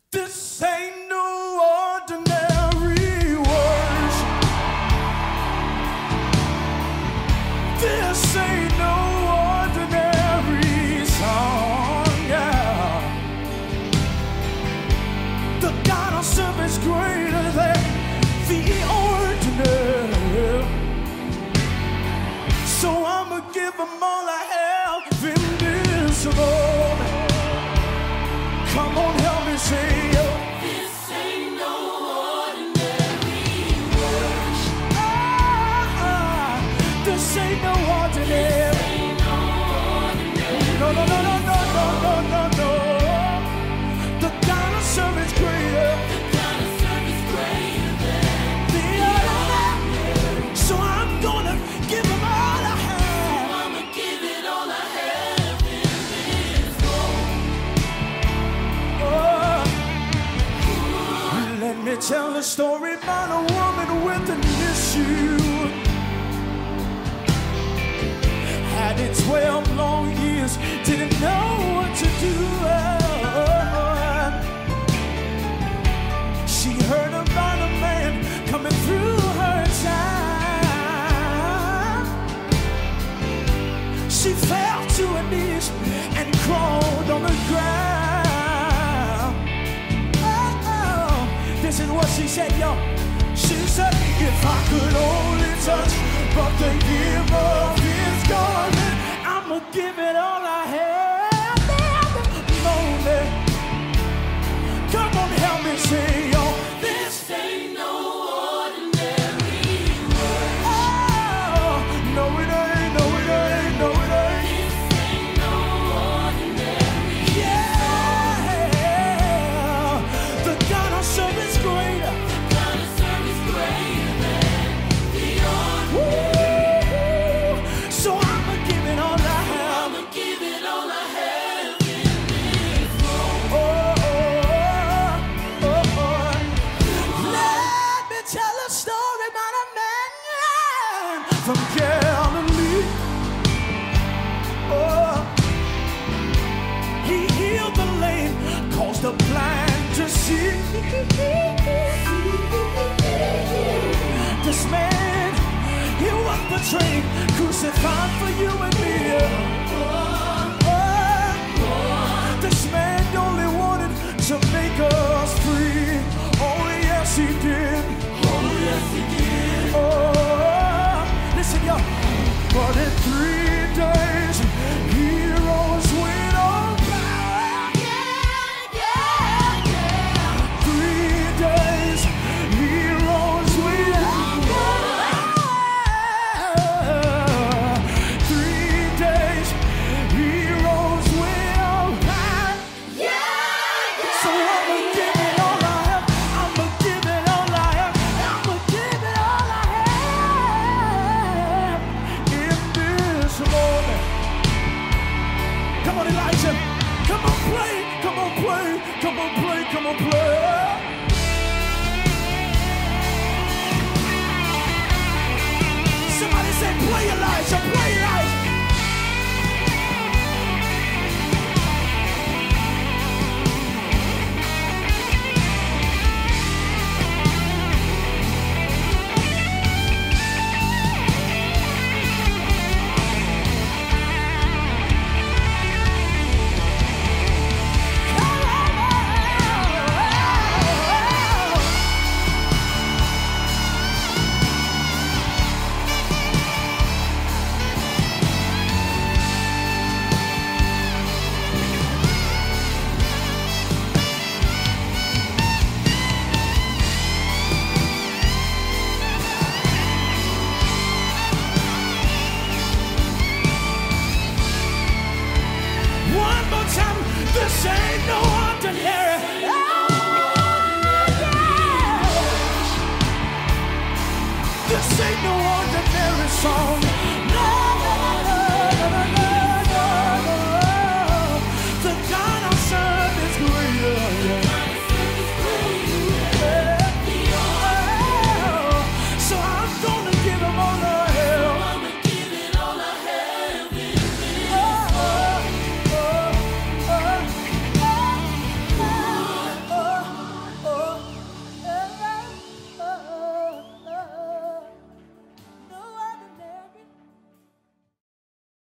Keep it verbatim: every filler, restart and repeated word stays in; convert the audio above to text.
This ain't no ordinary worship. This ain't no ordinary song, yeah. The God I serve is greater than the ordinary. So I'ma give him all I have in this moment. Come on, help me say, this ain't no ordinary worship. ah, this ain't no ordinary. This ain't no ordinary. No, no, no, no, no, no, no, no, no. The God I serve is greater. The God I serve is greater than The ordinary. So I'm gonna give him all I have. I'ma give it all I have in this moment. Oh. Let me tell a story about a woman with an issue. Had it twelve long years, didn't know what to do. She heard about a man coming through her time. She fell to her knees and crawled on the ground. Oh, oh. This is what she said, yo. She said, if I could only touch but the hem of his garment, I'ma give it all I have in the moment. Come on, help me say, yo. This ain't no ordinary worship. Oh, no it ain't, no it ain't, no it ain't. This ain't no ordinary. Yeah, the God I serve is greater. The God I serve is greater than the ordinary. Woo! So I'ma give it all I have. I'ma give it all I have in this moment. Oh, oh, oh, oh. Let me tell a story about a man from Galilee. Oh, he healed the lame, caused the blind to see. This man, he was betrayed, crucified for you and me. Oh, this man only wanted to make us free. Oh, yes, he did. Oh, yes, he did. Oh, listen, y'all. But in three days, he rose with all power. Yeah, yeah, yeah. Three days, he rose with all power. Three days, he rose with all power. Yeah, yeah. So I'ma give it all I have. I'ma give it all I have. I'ma give it all I have in this moment. Come on, Elijah. Come on, play. Come on, play. Come on, play. Come on, play. Somebody say, play, Elijah. Play, Elijah. One more time, this ain't no ordinary. Oh, yeah. This ain't no ordinary song.